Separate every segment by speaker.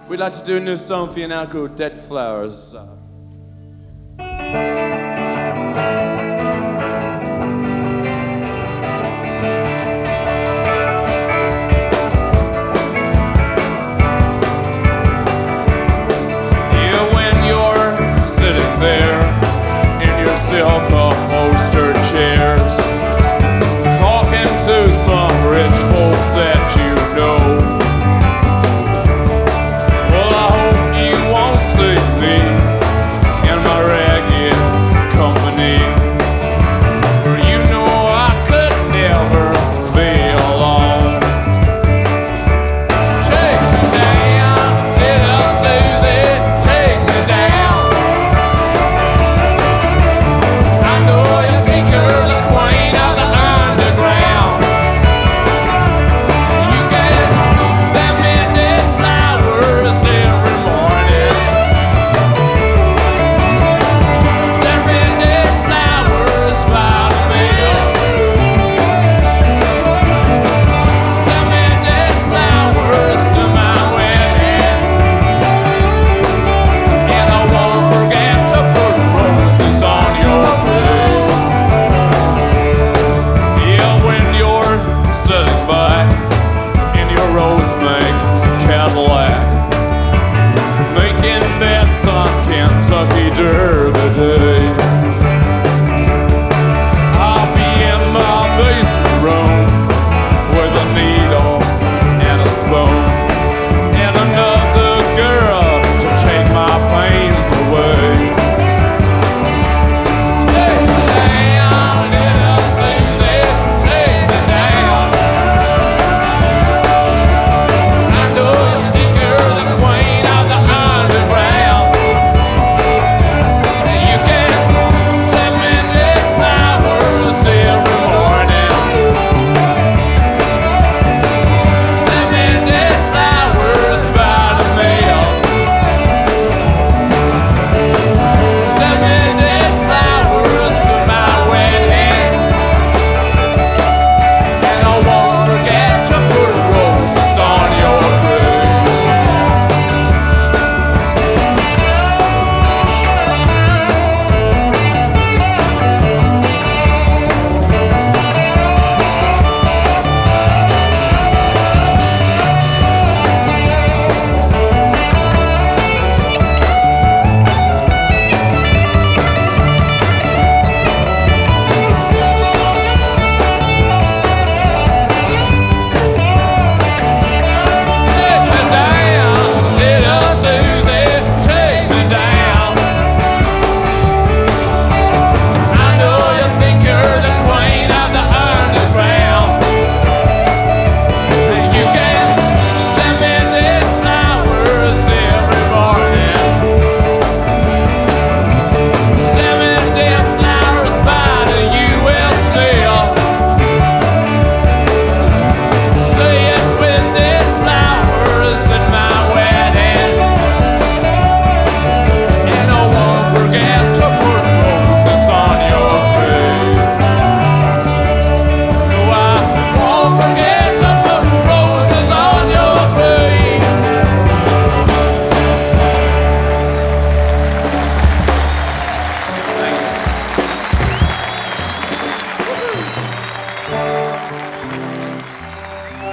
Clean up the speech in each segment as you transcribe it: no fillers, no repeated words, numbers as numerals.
Speaker 1: We'd like to do a new song for you now called Dead Flowers.
Speaker 2: Silk upholstered chairs, talking to some rich folks that you know. Well, I hope you won't see me in my ragged company, for you know I could never be alone. Take me down, little Susie, take me down. Kentucky Derby Day. I'll be in my basement room with a needle and a spoon and another girl to take my pains away. Take me down, little Susie, take me down. I know you think you're the queen of the underground.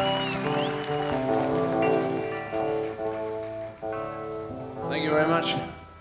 Speaker 1: Thank you very much.